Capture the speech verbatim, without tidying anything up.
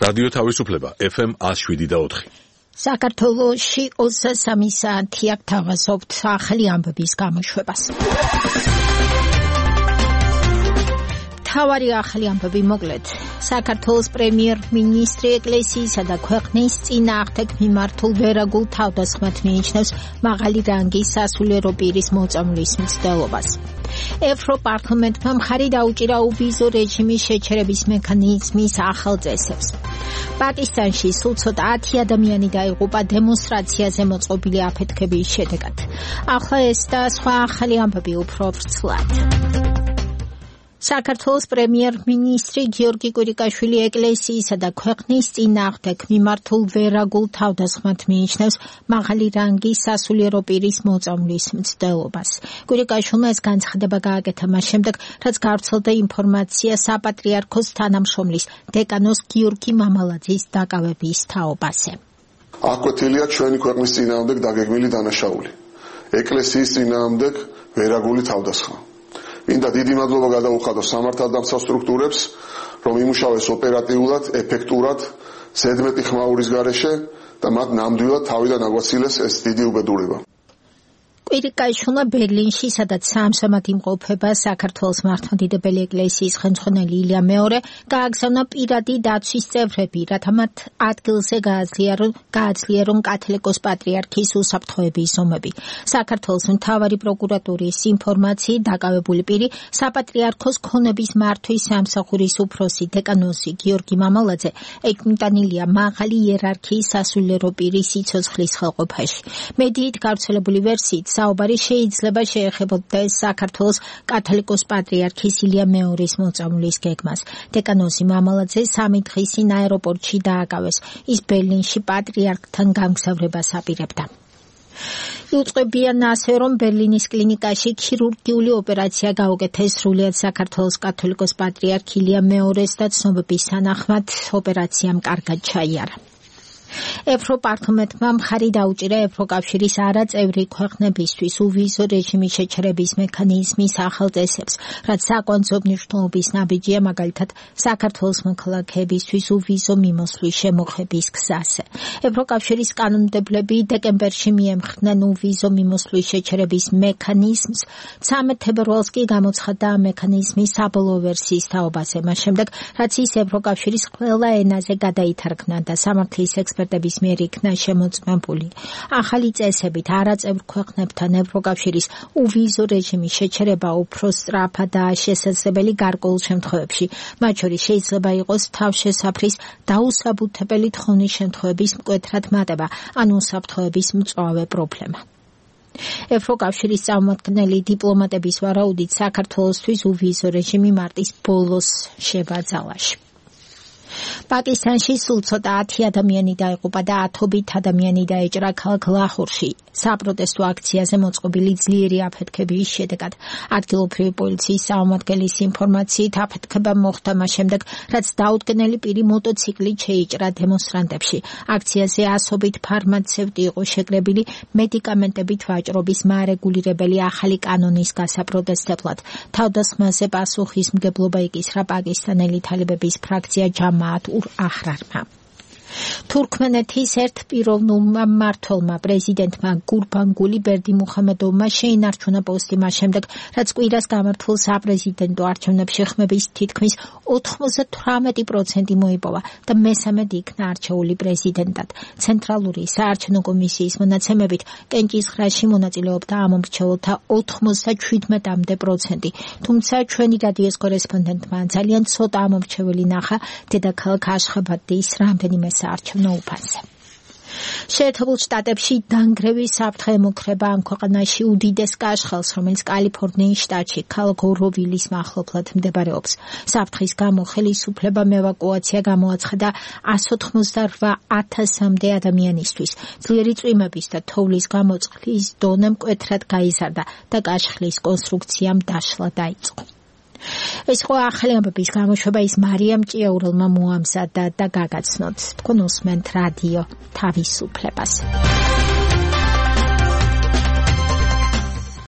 რადიო თავისუფლება ეფ ემ one oh seven და four. საქართველოში ოცდასამი საათი აქ თავაზობთ ახალი ამბების გამოშვებას. თავარი ახალი ამბები მოკლედ. საქართველოს პრემიერ-მინისტრი ეკლესიისა და ქვეყნის წინააღმდეგ მიმართულ ვერაგულ თავდასხმად მიიჩნევს მაღალი რანგის სასულიერო პირის მოწამვლის მცდელობას. ევროპარლამენტმა მხარი დაუჭირა uvizო რეჟიმის შეჩერების მექანიზმის ახალ წესებს. პაკისტანში სულ ცოტა ათი ადამიანი დაიღუპა დემონსტრაციაზე მოწყობილი აფეთქების შედეგად. ახლა ეს და სხვა ახალი ამბები უფრო ვრცლად. საქართველოს პრემიერ-მინისტრი გიორგი კვირიკაშვილი ეკლესიისა და ქვეყნის წინააღმდეგ მიმართულ ვერაგულ თავდასხმად მიიჩნევს მაღალი რანგის სასულიერო პირის მოწამვლის მცდელობას. კვირიკაშვილმა ეს განცხადება გააკეთა მას შემდეგ, რაც გავრცელდა ინფორმაცია საპატრიარქოს თანამშრომლის დეკანოს გიორგი მამალაძის დაკავების თაობაზე. აკვეთილია ჩვენი ქვეყნის წინააღმდეგ დაგეგმილი დანაშაული. ეკლესიის წინააღმდეგ ვერაგული თავდასხმა. მინდა დიდი მადლობა გადაუხადო სამართალდამცავ სტრუქტურებს, რომ იმუშავეს ოპერატიულად, ეფექტურად, ზედმეტი ხმაურის გარეშე და მათ ნამდვილად თავიდან აგვაცილეს ეს დიდი უბედურება. კვირიკაშვილმა ბერლინში, სადაც საამსამად იმყოფება საქართველოს მართლმადიდებელი ეკლესიის ხელმძღვანელი ილია მეორე, გააგზავნა პირადი დაცვის წევრები, რათა მათ ადგილზე გააძლიერონ კათოლიკოს პატრიარქის უსაფრთხოების ზომები. საქართველოს მთავარი პროკურატურის ინფორმაციით დაკავებული პირი საპატრიარქოს ქონების მართვის სამსახურის უფროსი დეკანოსი გიორგი მამალაძე ეკმიტანილია მაღალი იერარქიის სასულიერო პირის სიცოცხლის ხელყოფაში. მედიით გავრცელებული ვერსიით საუბარი შეიძლება შეეხებოდეს საქართველოს კათოლიკოს პატრიარქის ილია მეორის მოწამვლის გეგმას. დეკანოსი მამალაძე სამი დღის წინ აეროპორტში დააკავეს. ის ბერლინში პატრიარქთან გამგზავრებას აპირებდა. იუწყებიან ასე, რომ ბერლინის კლინიკაში ქირურგიული ოპერაცია გაუკეთეს სრულიად საქართველოს კათოლიკოს პატრიარქ ილია მეორეს და ცნობების თანახმად ოპერაციამ კარგად ჩაიარა. ევროპარლამენტმა მხარი დაუჭირა ევროკავშირის არაწევრი ქვეყნებისთვის uvizო რეჟიმის შეჩერების მექანიზმის ახალ წესებს, რაც საკვანძო მნიშვნელობის ნაბიჯია მაგალითად საქართველოს მოქალაქეებისთვის uvizო მიმოსვლის შემოღების გზაზე. ევროკავშირის კანონმდებლები დეკემბერში მიემხრნენ uvizო მიმოსვლის შეჩერების მექანიზმს, ცამეტ თებერვალს კი გამოცხადდა მექანიზმის საბოლოო ვერსიის თაობაზე, მას შემდეგ, რაც ის ევროკავშირის ყველა ენაზე გადაითარგმნა და სამართლის ექსპერტების მიერ იქნა შემოწმებული. ახალი წესებით არაწევრ ქვეყნებთან ევროკავშირის uvizო რეჟიმის შეჩერება უფრო სწრაფად და შესაძლებელი გარკვეულ შემთხვევებში, მათ შორის შეიძლება იყოს თავშესაფრის დაუსაბუთებელი თხოვნით შემთხვევების მკვეთრად მატება ან უსაფრთხოების მწვავე პრობლემა. ევროკავშირის წარმომადგენელი დიპლომატების ვარაუდით საქართველოსთვის uvizო რეჟიმი მარტის ბოლოს შებაძალაში. პაკისტანში სულ ცოტა ათი ადამიანი დაიღუპა და ათობით ადამიანი დაეჭრა ქალაქ ლაჰორში საპროტესტო აქციაზე მოწყობილი ძლიერი აფეთქების შედეგად. ადგილობრივი პოლიციის წარმომადგენლის ინფორმაციით აფეთქება მოხდა მას შემდეგ, რაც დაუდგენელი პირი მოტოციკლით შეიჭრა დემონსტრანტებში. აქციაზე ასობით ფარმაცევტი იყო შეკრებილი მედიკამენტებით ვაჭრობის მარეგულირებელი ახალი კანონის გასაპროტესტებლად. თავდასხმაზე პასუხისმგებლობა იკისრა პაკისტანელი თალებების ფრაქცია ჯამაათ ურ აჰრარმა. თურქმენეთის ერთპიროვნულმა მმართველმა პრეზიდენტმა გურბანგული ბერდიმუხამედოვმა შეინარჩუნა პოსტი მას შემდეგ, რაც კვირას გამართულ საპრეზიდენტო არჩევნებში ხმების თითქმის ოთხმოცდათვრამეტი პროცენტი მოიპოვა და მესამედ იქნა არჩეული პრეზიდენტად. ცენტრალური საარჩევნო კომისიის მონაცემებით კენჭისყრაში მონაწილეობდა ამომრჩეველთა ოთხმოცდაჩვიდმეტამდე პროცენტი, თუმცა ჩვენი რადიოს კორესპონდენტმა ძალიან ცოტა ამომრჩეველი ნახა დედაქალაქ აშხაბადის რამდენიმე საარჩევნო უბანზე. შეერთებულ შტატებში დანგრევის საფრთხე ემუქრება ამ ქვეყანაში უდიდეს კაშხალს, რომელიც კალიფორნიის შტატში ქალაქ ოროვილის მახლობლად მდებარეობს. საფრთხის გამო ხელისუფლებამ ევაკუაცია გამოაცხადა εκατს ოთხმოცდაოთხ ათასამდე ადამიანისთვის. ძლიერი წვიმების და თოვლის გამო წყლის დონე მკვეთრად გაიზარდა და კაშხლის კონსტრუქციამ დაშლა დაიწყო. ეს ხო ახალი ამბების გამოშვება ის მარიამ ჭიაურელმა მოამზადა და გაგაცნოთ. თქვენ უსმენთ რადიო თავისუფლებას.